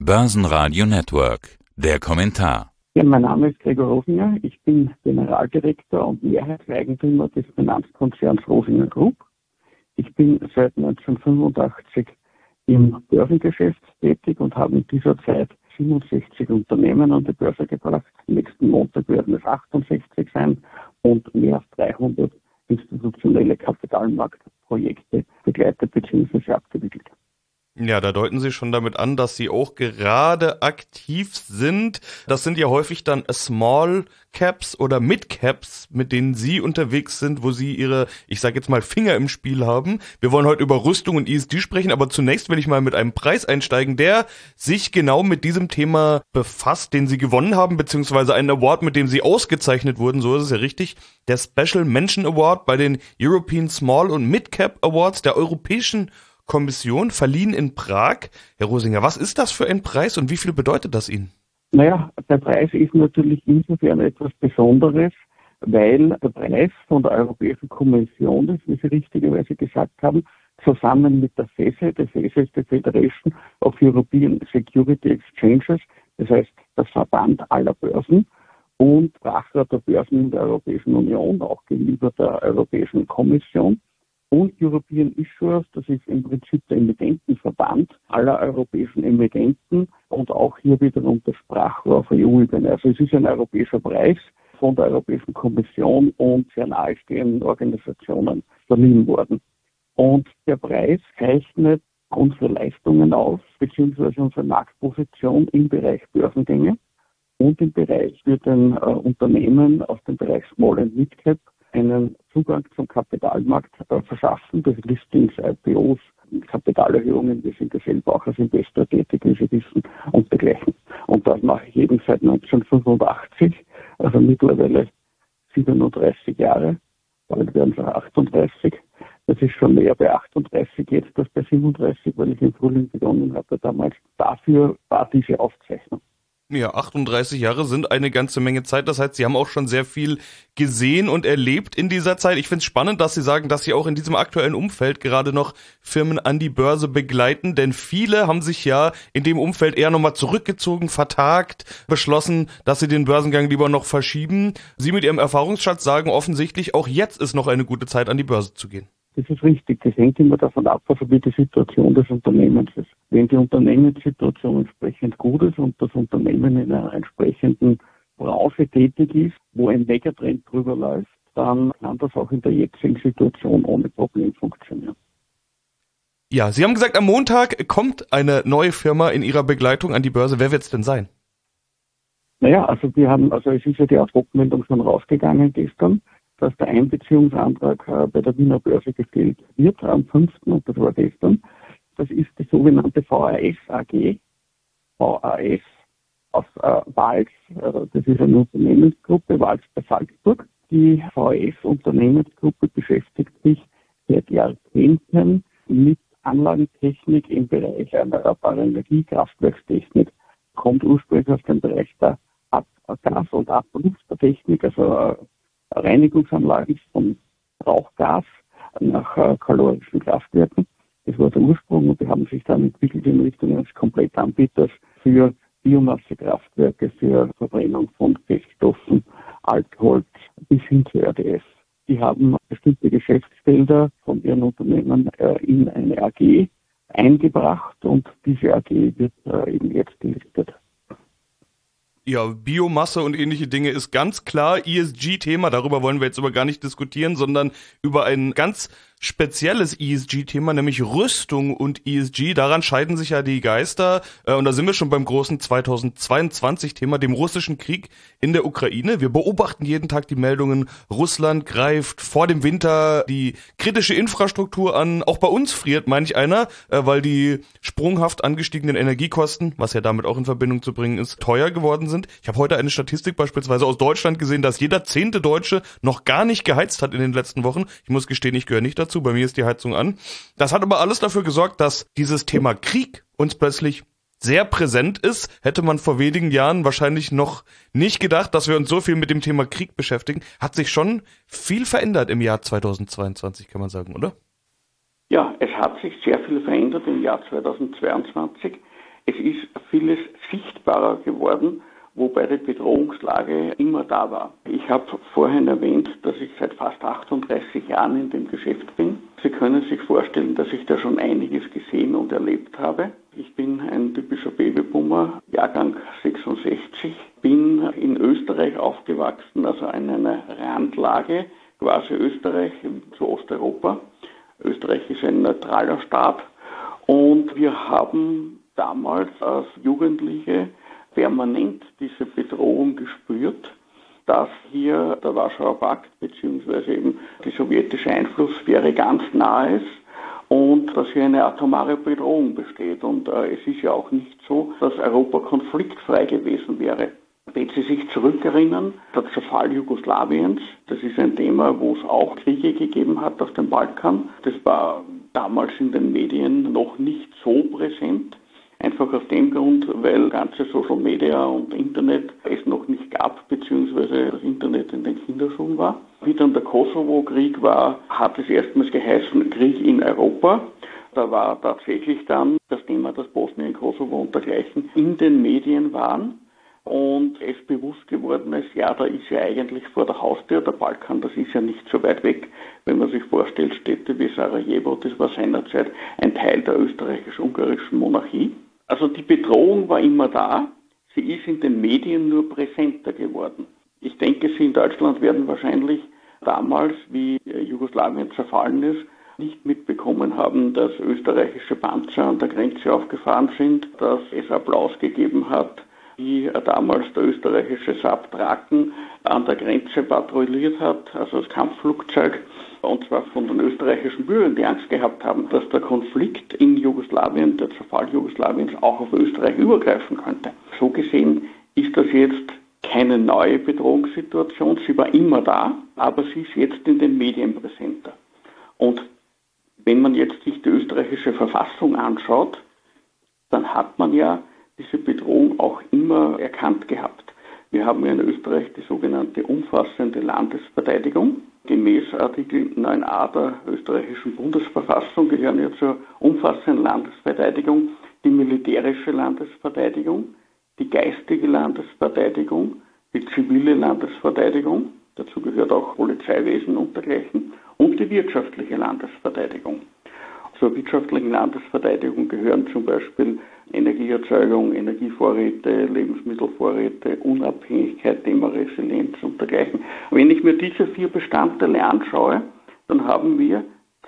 Börsenradio Network. Der Kommentar. Ja, mein Name ist Gregor Rosinger. Ich bin Generaldirektor und Mehrheitseigentümer des Finanzkonzerns Rosinger Group. Ich bin seit 1985 im Börsengeschäft tätig und habe in dieser Zeit 67 Unternehmen an die Börse gebracht. Nächsten Montag werden es 68 sein und mehr als 300 institutionelle Kapitalmarktprojekte begleitet bzw. abgewickelt. Ja, da deuten Sie schon damit an, dass Sie auch gerade aktiv sind. Das sind ja häufig dann Small Caps oder Mid Caps, mit denen Sie unterwegs sind, wo Sie Ihre, ich sage jetzt mal, Finger im Spiel haben. Wir wollen heute über Rüstung und ESG sprechen, aber zunächst will ich mal mit einem Preis einsteigen, der sich genau mit diesem Thema befasst, den Sie gewonnen haben, beziehungsweise einen Award, mit dem Sie ausgezeichnet wurden, so ist es ja richtig, der Special Mention Award bei den European Small und Mid Cap Awards der Europäischen Kommission, verliehen in Prag. Herr Rosinger, was ist das für ein Preis und wie viel bedeutet das Ihnen? Naja, der Preis ist natürlich insofern etwas Besonderes, weil der Preis von der Europäischen Kommission ist, wie Sie richtigerweise gesagt haben, zusammen mit der FESE, der FESE ist die Federation of European Security Exchanges, das heißt der Verband aller Börsen und Fachrat der Börsen in der Europäischen Union, auch gegenüber der Europäischen Kommission. Und European Issuers, das ist im Prinzip der Emittentenverband aller europäischen Emittenten und auch hier wiederum das Sprachrohr auf EU-Ebene. Also es ist ein europäischer Preis von der Europäischen Kommission und sehr nahestehenden Organisationen verliehen worden. Und der Preis zeichnet unsere Leistungen aus, beziehungsweise unsere Marktposition im Bereich Börsengänge und im Bereich für den Unternehmen aus dem Bereich Small and Mid Cap einen Zugang zum Kapitalmarkt verschaffen, durch Listings, IPOs, Kapitalerhöhungen. Wir sind ja selber auch als Investor tätig, wie Sie wissen, und dergleichen. Und das mache ich eben seit 1985, also mittlerweile 37 Jahre, bald werden es 38. Das ist schon mehr bei 38 jetzt als bei 37, weil ich im Frühling begonnen habe damals. Dafür war diese Auszeichnung. Ja, 38 Jahre sind eine ganze Menge Zeit. Das heißt, Sie haben auch schon sehr viel gesehen und erlebt in dieser Zeit. Ich finde es spannend, dass Sie sagen, dass Sie auch in diesem aktuellen Umfeld gerade noch Firmen an die Börse begleiten. Denn viele haben sich ja in dem Umfeld eher nochmal zurückgezogen, vertagt, beschlossen, dass sie den Börsengang lieber noch verschieben. Sie mit Ihrem Erfahrungsschatz sagen offensichtlich, auch jetzt ist noch eine gute Zeit, an die Börse zu gehen. Das ist richtig. Das hängt immer davon ab, wie die Situation des Unternehmens ist. Wenn die Unternehmenssituation entsprechend gut ist und das Unternehmen in einer entsprechenden Branche tätig ist, wo ein Megatrend drüber läuft, dann kann das auch in der jetzigen Situation ohne Problem funktionieren. Ja, Sie haben gesagt, am Montag kommt eine neue Firma in Ihrer Begleitung an die Börse. Wer wird es denn sein? Naja, es ist ja die Ad-Hoc-Meldung schon rausgegangen gestern, dass der Einbeziehungsantrag bei der Wiener Börse gestellt wird am 5. und das war gestern. Das ist die sogenannte VAS AG, VAS aus Wals, das ist eine Unternehmensgruppe, Wals bei Salzburg. Die VAS-Unternehmensgruppe beschäftigt sich seit Jahrzehnten mit Anlagentechnik im Bereich erneuerbarer Energie, Kraftwerkstechnik, kommt ursprünglich aus dem Bereich der Gas- und Ablufttechnik, also Reinigungsanlagen von Rauchgas nach kalorischen Kraftwerken. Das war der Ursprung und die haben sich dann entwickelt in Richtung eines Komplettanbieters für Biomassekraftwerke, für Verbrennung von Feststoffen, Altholz bis hin zu RDF. Die haben bestimmte Geschäftsfelder von ihren Unternehmen in eine AG eingebracht und diese AG wird eben jetzt gelistet. Ja, Biomasse und ähnliche Dinge ist ganz klar ESG-Thema. Darüber wollen wir jetzt aber gar nicht diskutieren, sondern über ein ganz spezielles ESG-Thema, nämlich Rüstung und ESG. Daran scheiden sich ja die Geister. Und da sind wir schon beim großen 2022-Thema, dem russischen Krieg in der Ukraine. Wir beobachten jeden Tag die Meldungen, Russland greift vor dem Winter die kritische Infrastruktur an. Auch bei uns friert manch einer, weil die sprunghaft angestiegenen Energiekosten, was ja damit auch in Verbindung zu bringen ist, teuer geworden sind. Ich habe heute eine Statistik beispielsweise aus Deutschland gesehen, dass jeder 10. Deutsche noch gar nicht geheizt hat in den letzten Wochen. Ich muss gestehen, ich gehöre nicht dazu. Bei mir ist die Heizung an. Das hat aber alles dafür gesorgt, dass dieses Thema Krieg uns plötzlich sehr präsent ist. Hätte man vor wenigen Jahren wahrscheinlich noch nicht gedacht, dass wir uns so viel mit dem Thema Krieg beschäftigen. Hat sich schon viel verändert im Jahr 2022, kann man sagen, oder? Ja, es hat sich sehr viel verändert im Jahr 2022. Es ist vieles sichtbarer geworden, wobei die Bedrohungslage immer da war. Ich habe vorhin erwähnt, dass ich seit fast 38 Jahren in dem Geschäft bin. Sie können sich vorstellen, dass ich da schon einiges gesehen und erlebt habe. Ich bin ein typischer Babyboomer, Jahrgang 66, bin in Österreich aufgewachsen, also in einer Randlage, quasi Österreich zu Osteuropa. Österreich ist ein neutraler Staat und wir haben damals als Jugendliche permanent diese Bedrohung gespürt, dass hier der Warschauer Pakt bzw. eben die sowjetische Einflusssphäre ganz nahe ist und dass hier eine atomare Bedrohung besteht. Und es ist ja auch nicht so, dass Europa konfliktfrei gewesen wäre. Wenn Sie sich zurückerinnern, der Zerfall Jugoslawiens, das ist ein Thema, wo es auch Kriege gegeben hat auf dem Balkan. Das war damals in den Medien noch nicht so präsent. Einfach aus dem Grund, weil ganze Social Media und Internet es noch nicht gab, beziehungsweise das Internet in den Kinderschuhen war. Wie dann der Kosovo-Krieg war, hat es erstmals geheißen, Krieg in Europa. Da war tatsächlich dann das Thema, dass Bosnien, Kosovo und dergleichen in den Medien waren. Und es bewusst geworden ist, ja, da ist ja eigentlich vor der Haustür der Balkan, das ist ja nicht so weit weg. Wenn man sich vorstellt, Städte wie Sarajevo, das war seinerzeit ein Teil der österreichisch-ungarischen Monarchie. Also die Bedrohung war immer da, sie ist in den Medien nur präsenter geworden. Ich denke, Sie in Deutschland werden wahrscheinlich damals, wie Jugoslawien zerfallen ist, nicht mitbekommen haben, dass österreichische Panzer an der Grenze aufgefahren sind, dass es Applaus gegeben hat, wie damals der österreichische Saab Draken an der Grenze patrouilliert hat, also das Kampfflugzeug, und zwar von den österreichischen Bürgern, die Angst gehabt haben, dass der Konflikt in Jugoslawien, der Zerfall Jugoslawiens, auch auf Österreich übergreifen könnte. So gesehen ist das jetzt keine neue Bedrohungssituation, sie war immer da, aber sie ist jetzt in den Medien präsenter. Und wenn man jetzt sich die österreichische Verfassung anschaut, dann hat man ja diese Bedrohung auch immer erkannt gehabt. Wir haben ja in Österreich die sogenannte umfassende Landesverteidigung. Gemäß Artikel 9a der österreichischen Bundesverfassung gehören ja zur umfassenden Landesverteidigung die militärische Landesverteidigung, die geistige Landesverteidigung, die zivile Landesverteidigung, dazu gehört auch Polizeiwesen und dergleichen, und die wirtschaftliche Landesverteidigung. Zur wirtschaftlichen Landesverteidigung gehören zum Beispiel Energieerzeugung, Energievorräte, Lebensmittelvorräte, Unabhängigkeit, Thema Resilienz und dergleichen. Wenn ich mir diese 4 Bestandteile anschaue, dann haben wir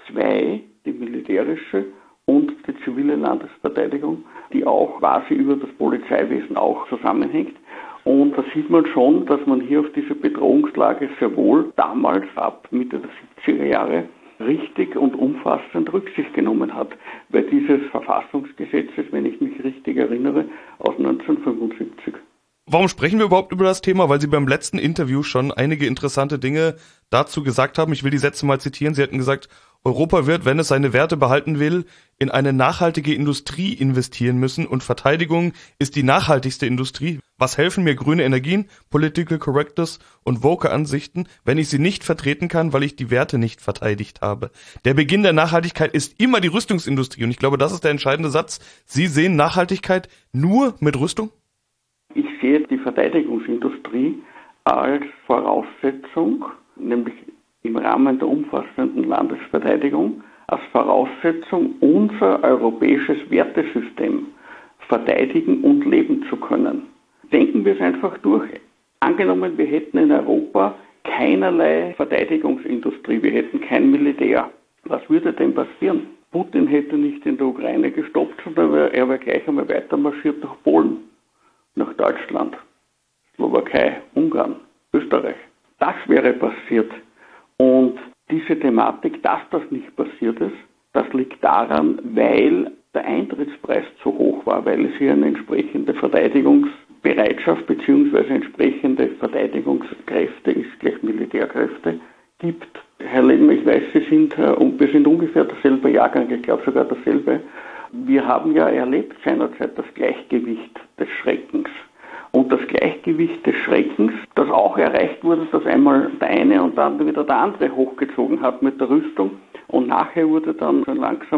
2, die militärische und die zivile Landesverteidigung, die auch quasi über das Polizeiwesen auch zusammenhängt. Und da sieht man schon, dass man hier auf diese Bedrohungslage sehr wohl damals ab Mitte der 70er Jahre richtig und umfassend Rücksicht genommen hat, bei dieses Verfassungsgesetzes, wenn ich mich richtig erinnere, aus 1975. Warum sprechen wir überhaupt über das Thema? Weil Sie beim letzten Interview schon einige interessante Dinge dazu gesagt haben. Ich will die Sätze mal zitieren. Sie hatten gesagt, Europa wird, wenn es seine Werte behalten will, in eine nachhaltige Industrie investieren müssen und Verteidigung ist die nachhaltigste Industrie. Was helfen mir grüne Energien, Political Correctness und woke Ansichten, wenn ich sie nicht vertreten kann, weil ich die Werte nicht verteidigt habe? Der Beginn der Nachhaltigkeit ist immer die Rüstungsindustrie und ich glaube, das ist der entscheidende Satz. Sie sehen Nachhaltigkeit nur mit Rüstung? Ich sehe die Verteidigungsindustrie als Voraussetzung, nämlich im Rahmen der umfassenden Landesverteidigung, als Voraussetzung unser europäisches Wertesystem verteidigen und leben zu können. Denken wir es einfach durch. Angenommen, wir hätten in Europa keinerlei Verteidigungsindustrie, wir hätten kein Militär. Was würde denn passieren? Putin hätte nicht in der Ukraine gestoppt, sondern er wäre gleich einmal weiter marschiert nach Polen, nach Deutschland, Slowakei, Ungarn, Österreich. Das wäre passiert. Und diese Thematik, dass das nicht passiert ist, das liegt daran, weil der Eintrittspreis zu hoch war, weil es hier eine entsprechende Verteidigungsbereitschaft bzw. entsprechende Verteidigungskräfte, ist gleich Militärkräfte, gibt. Herr Lehmann, ich weiß, wir sind ungefähr derselbe Jahrgang, ich glaube sogar dasselbe. Wir haben ja erlebt seinerzeit das Gleichgewicht des Schreckens. Und das Gleichgewicht des Schreckens, das auch erreicht wurde, dass einmal der eine und dann wieder der andere hochgezogen hat mit der Rüstung. Und nachher wurde dann schon langsam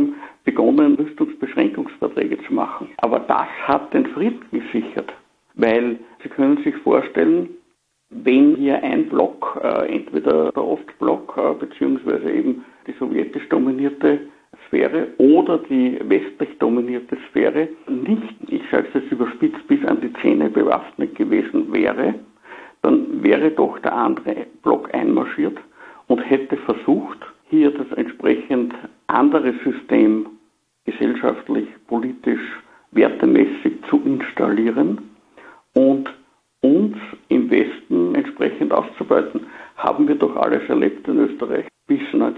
begonnen, Rüstungsbeschränkungsverträge zu machen. Aber das hat den Frieden gesichert, weil Sie können sich vorstellen, wenn hier ein Block, entweder der Ostblock beziehungsweise eben die sowjetisch dominierte Sphäre oder die westlich dominierte Sphäre nicht, ich sage es jetzt überspitzt, bis an die Zähne bewaffnet gewesen wäre, dann wäre doch der andere Block einmarschiert und hätte versucht, hier das entsprechend andere System gesellschaftlich, politisch, wertemäßig zu installieren und uns im Westen entsprechend auszubeuten. Haben wir doch alles erlebt in Österreich, bis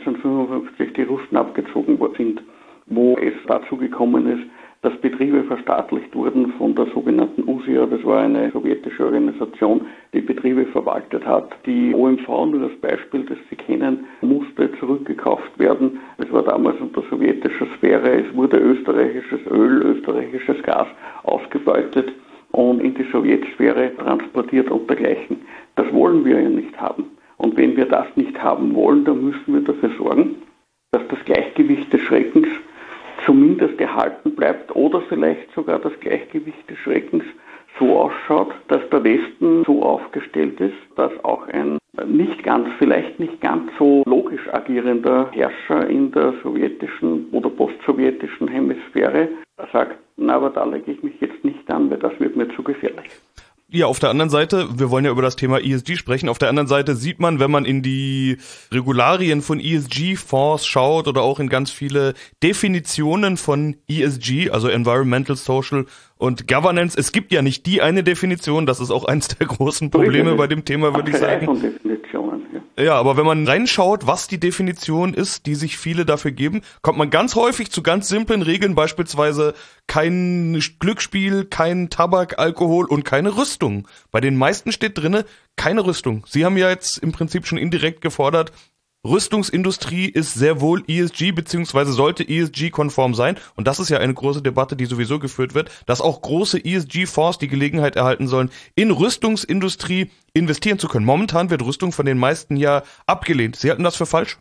1955 die Russen abgezogen sind, wo es dazu gekommen ist, dass Betriebe verstaatlicht wurden von der sogenannten USIA, das war eine sowjetische Organisation, die Betriebe verwaltet hat. Die OMV, nur das Beispiel, das Sie kennen, musste zurückgekauft werden. Es war damals unter sowjetischer Sphäre, es wurde österreichisches Öl, österreichisches Gas ausgebeutet und in die Sowjetsphäre transportiert und dergleichen. Das wollen wir ja nicht haben. Und wenn wir das nicht haben wollen, dann müssen wir dafür sorgen, dass das Gleichgewicht des Schreckens zumindest erhalten bleibt oder vielleicht sogar das Gleichgewicht des Schreckens so ausschaut, dass der Westen so aufgestellt ist, dass auch ein vielleicht nicht ganz so logisch agierender Herrscher in der sowjetischen oder postsowjetischen Hemisphäre sagt, na, aber da lege ich mich jetzt nicht an, weil das wird mir zu gefährlich. Ja, auf der anderen Seite, wir wollen ja über das Thema ESG sprechen, auf der anderen Seite sieht man, wenn man in die Regularien von ESG-Fonds schaut oder auch in ganz viele Definitionen von ESG, also Environmental, Social und Governance, es gibt ja nicht die eine Definition, das ist auch eins der großen Probleme bei dem Thema, würde ich sagen. Von Definitionen, ja. Ja, aber wenn man reinschaut, was die Definition ist, die sich viele dafür geben, kommt man ganz häufig zu ganz simplen Regeln, beispielsweise kein Glücksspiel, kein Tabak, Alkohol und keine Rüstung. Bei den meisten steht drinne, keine Rüstung. Sie haben ja jetzt im Prinzip schon indirekt gefordert, Rüstungsindustrie ist sehr wohl ESG, beziehungsweise sollte ESG-konform sein. Und das ist ja eine große Debatte, die sowieso geführt wird, dass auch große ESG-Fonds die Gelegenheit erhalten sollen, in Rüstungsindustrie investieren zu können. Momentan wird Rüstung von den meisten ja abgelehnt. Sie halten das für falsch?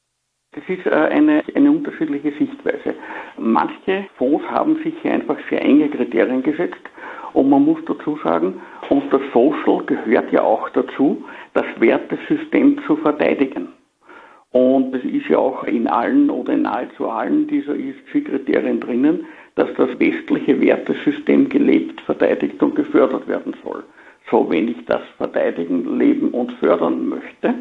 Das ist eine unterschiedliche Sichtweise. Manche Fonds haben sich hier einfach sehr enge Kriterien gesetzt. Und man muss dazu sagen, unter Social gehört ja auch dazu, das Wertesystem zu verteidigen. Und es ist ja auch in allen oder in nahezu allen dieser ESG-Kriterien drinnen, dass das westliche Wertesystem gelebt, verteidigt und gefördert werden soll. So, wenn ich das verteidigen, leben und fördern möchte,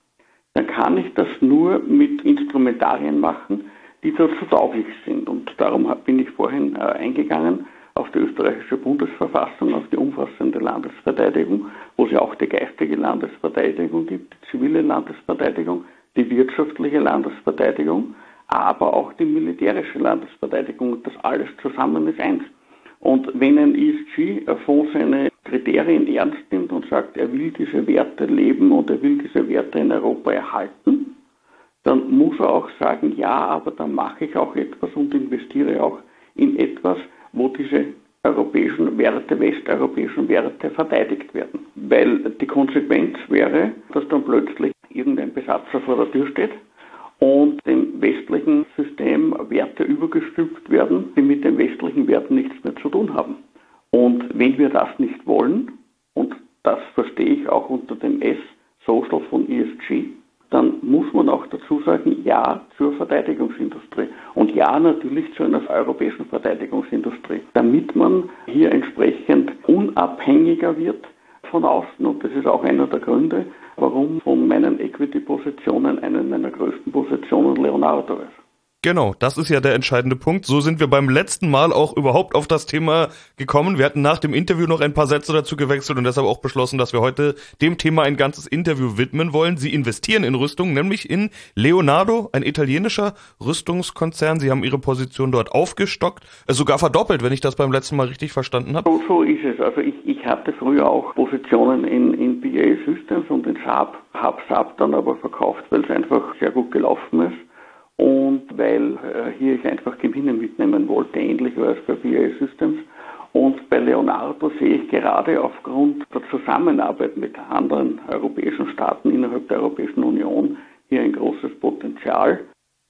dann kann ich das nur mit Instrumentarien machen, die dazu tauglich sind. Und darum bin ich vorhin eingegangen auf die österreichische Bundesverfassung, auf die umfassende Landesverteidigung, wo es ja auch die geistige Landesverteidigung gibt, die zivile Landesverteidigung, die wirtschaftliche Landesverteidigung, aber auch die militärische Landesverteidigung. Und das alles zusammen ist eins. Und wenn ein ESG-Fonds seine Kriterien ernst nimmt und sagt, er will diese Werte leben und er will diese Werte in Europa erhalten, dann muss er auch sagen, ja, aber dann mache ich auch etwas und investiere auch in etwas, wo diese europäischen Werte, westeuropäischen Werte verteidigt werden. Weil die Konsequenz wäre, dass dann plötzlich irgendein Besatzer vor der Tür steht und dem westlichen System Werte übergestülpt werden, die mit den westlichen Werten nichts mehr zu tun haben. Und wenn wir das nicht wollen, und das verstehe ich auch unter dem S, Social von ESG, dann muss man auch dazu sagen, ja zur Verteidigungsindustrie und ja natürlich zu einer europäischen Verteidigungsindustrie, damit man hier entsprechend unabhängiger wird von außen. Und das ist auch einer der Gründe, warum von meinen Equity-Positionen eine meiner größten Positionen Leonardo ist. Genau, das ist ja der entscheidende Punkt. So sind wir beim letzten Mal auch überhaupt auf das Thema gekommen. Wir hatten nach dem Interview noch ein paar Sätze dazu gewechselt und deshalb auch beschlossen, dass wir heute dem Thema ein ganzes Interview widmen wollen. Sie investieren in Rüstung, nämlich in Leonardo, ein italienischer Rüstungskonzern. Sie haben Ihre Position dort aufgestockt, sogar verdoppelt, wenn ich das beim letzten Mal richtig verstanden habe. So ist es. Also ich hatte früher auch Positionen in BAE Systems und in Saab, habe Saab dann aber verkauft, weil es einfach sehr gut gelaufen ist. Und weil hier ich einfach Gewinne mitnehmen wollte, ähnlich war es bei BAE Systems. Und bei Leonardo sehe ich gerade aufgrund der Zusammenarbeit mit anderen europäischen Staaten innerhalb der Europäischen Union hier ein großes Potenzial.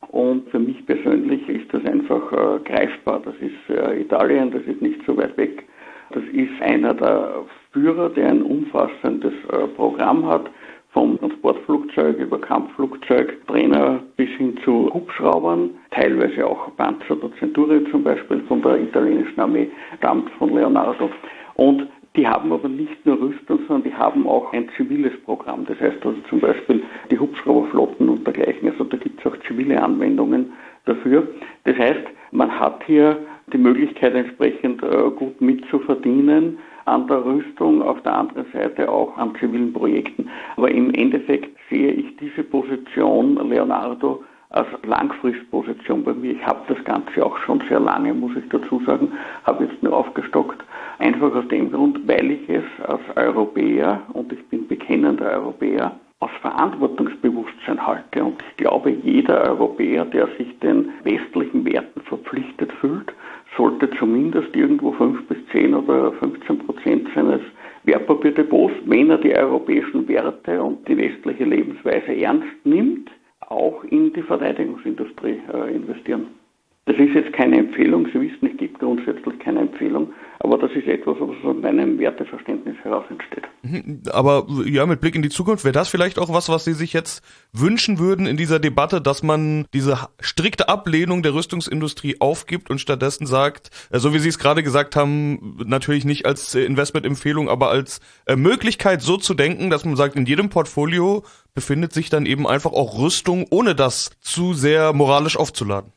Und für mich persönlich ist das einfach greifbar. Das ist Italien, das ist nicht so weit weg. Das ist einer der Führer, der ein umfassendes Programm hat, vom Transportflugzeug über Kampfflugzeug, Trainer bis hin zu Hubschraubern, teilweise auch Panzer der Centurio zum Beispiel von der italienischen Armee, stammt von Leonardo. Und die haben aber nicht nur Rüstung, sondern die haben auch ein ziviles Programm. Das heißt also zum Beispiel die Hubschrauberflotten und dergleichen. Also da gibt es auch zivile Anwendungen dafür. Das heißt, man hat hier die Möglichkeit entsprechend gut mitzuverdienen an der Rüstung, auf der anderen Seite auch an zivilen Projekten. Aber im Endeffekt sehe ich diese Position Leonardo als Langfristposition bei mir. Ich habe das Ganze auch schon sehr lange, muss ich dazu sagen, habe jetzt nur aufgestockt. Einfach aus dem Grund, weil ich es als Europäer, und ich bin bekennender Europäer, aus Verantwortungsbewusstsein halte. Und ich glaube, jeder Europäer, der sich den westlichen Werten verpflichtet fühlt, sollte zumindest irgendwo 5 bis 10 oder 15% seines Wertpapierdepots, wenn er die europäischen Werte und die westliche Lebensweise ernst nimmt, auch in die Verteidigungsindustrie investieren. Das ist jetzt keine Empfehlung, Sie wissen, ich gebe grundsätzlich keine Empfehlung, aber das ist etwas, was aus meinem Werteverständnis heraus entsteht. Aber ja, mit Blick in die Zukunft, wäre das vielleicht auch was Sie sich jetzt wünschen würden in dieser Debatte, dass man diese strikte Ablehnung der Rüstungsindustrie aufgibt und stattdessen sagt, so wie Sie es gerade gesagt haben, natürlich nicht als Investmentempfehlung, aber als Möglichkeit so zu denken, dass man sagt, in jedem Portfolio befindet sich dann eben einfach auch Rüstung, ohne das zu sehr moralisch aufzuladen.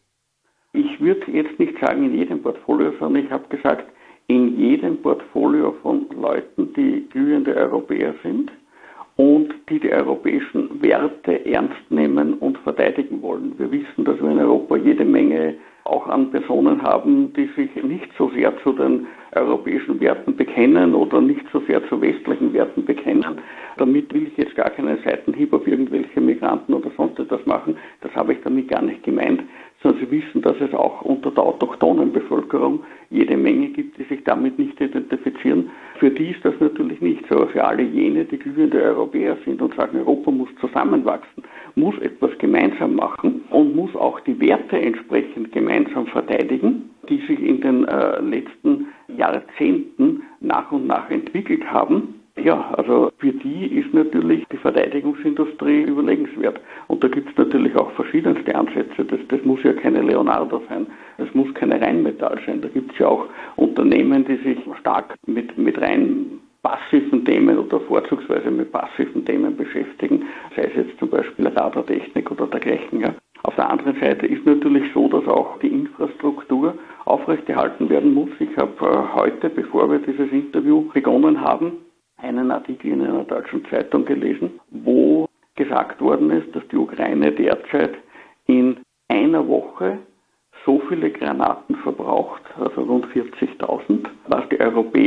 Ich würde jetzt nicht sagen in jedem Portfolio, sondern ich habe gesagt, in jedem Portfolio von Leuten, die glühende Europäer sind und die europäischen Werte ernst nehmen und verteidigen wollen. Wir wissen, dass wir in Europa jede Menge auch an Personen haben, die sich nicht so sehr zu den europäischen Werten bekennen oder nicht so sehr zu westlichen Werten bekennen. Damit will ich jetzt gar keinen Seitenhieb auf irgendwelche Migranten oder sonst etwas machen. Das habe ich damit gar nicht gemeint, sondern Sie wissen, dass es auch unter der autochthonen Bevölkerung jede Menge gibt, die sich damit nicht identifizieren. Für die ist das natürlich nicht so. Für alle jene, die glühende Europäer sind und sagen, Europa muss zusammenwachsen, muss etwas gemeinsam machen und muss auch die Werte entsprechend gemeinsam verteidigen, die sich in den letzten Jahrzehnten nach und nach entwickelt haben. Ja, also für die ist natürlich die Verteidigungsindustrie überlegenswert. Und da gibt es natürlich auch verschiedenste Ansätze. Das muss ja keine Leonardo sein, das muss keine Rheinmetall sein. Da gibt es ja auch Unternehmen, die sich stark mit rein passiven Themen oder vorzugsweise mit passiven Themen beschäftigen, sei es jetzt zum Beispiel Radartechnik oder dergleichen. Ja. Auf der anderen Seite ist natürlich so, dass auch die Infrastruktur aufrechterhalten werden muss. Ich habe heute, bevor wir dieses Interview begonnen haben, einen Artikel in einer deutschen Zeitung gelesen, wo gesagt worden ist, dass die Ukraine derzeit in einer Woche so viele Granaten verbraucht, also rund 40.000, was die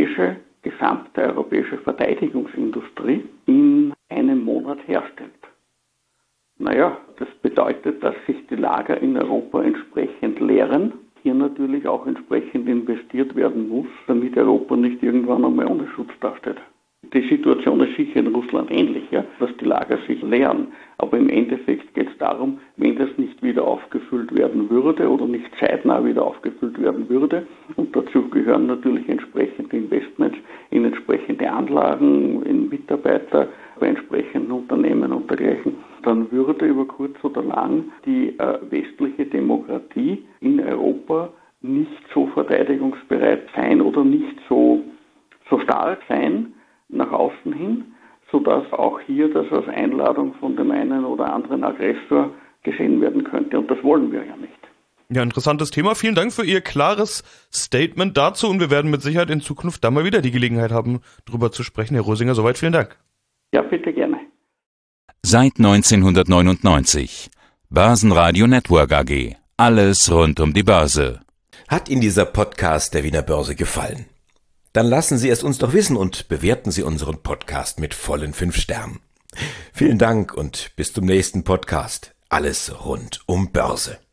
gesamte europäische Verteidigungsindustrie in einem Monat herstellt. Naja, das bedeutet, dass sich die Lager in Europa entsprechend leeren, hier natürlich auch entsprechend investiert werden muss, damit Europa nicht irgendwann einmal ohne Schutz dasteht. Die Situation ist sicher in Russland ähnlich, ja, dass die Lager sich leeren. Aber im Endeffekt geht es darum, wenn das nicht wieder aufgefüllt werden würde oder nicht zeitnah wieder aufgefüllt werden würde, und dazu gehören natürlich entsprechende Investments in entsprechende Anlagen, in Mitarbeiter, bei entsprechenden Unternehmen und dergleichen, dann würde über kurz oder lang die westliche Demokratie in Europa nicht so verteidigungsbereit sein oder nicht so stark sein, nach außen hin, sodass auch hier das als Einladung von dem einen oder anderen Aggressor gesehen werden könnte. Und das wollen wir ja nicht. Ja, interessantes Thema. Vielen Dank für Ihr klares Statement dazu und wir werden mit Sicherheit in Zukunft da mal wieder die Gelegenheit haben, drüber zu sprechen. Herr Rösinger, soweit vielen Dank. Ja, bitte gerne. Seit 1999. Börsenradio Network AG. Alles rund um die Börse. Hat Ihnen dieser Podcast der Wiener Börse gefallen? Dann lassen Sie es uns doch wissen und bewerten Sie unseren Podcast mit vollen 5 Sternen. Vielen Dank und bis zum nächsten Podcast. Alles rund um Börse.